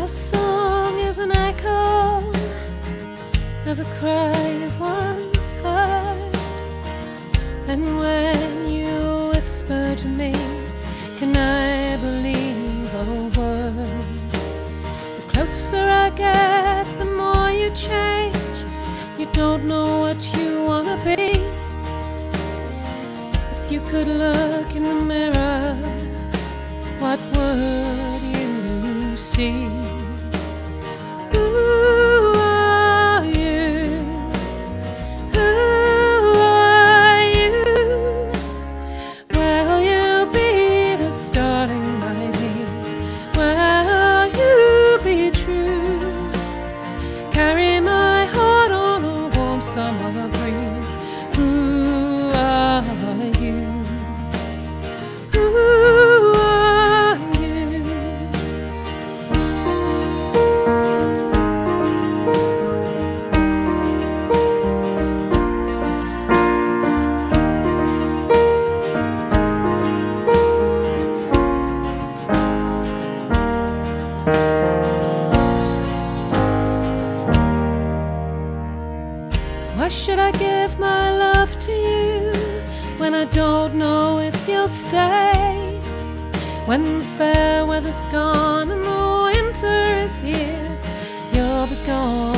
Your song is an echo of the cry you've once heard. And when you whisper to me, can I believe a word? The closer I get, the more you change. You don't know what you wanna be. If you could look in the mirror, what would you see? Who are you? Who are you? Will you be the starting by me? Will you be true? Carry my heart on a warm summer breeze. Who are you? Who are you? Why should I give my love to you when I don't know if you'll stay? When the fair weather's gone and the winter is here, you'll be gone.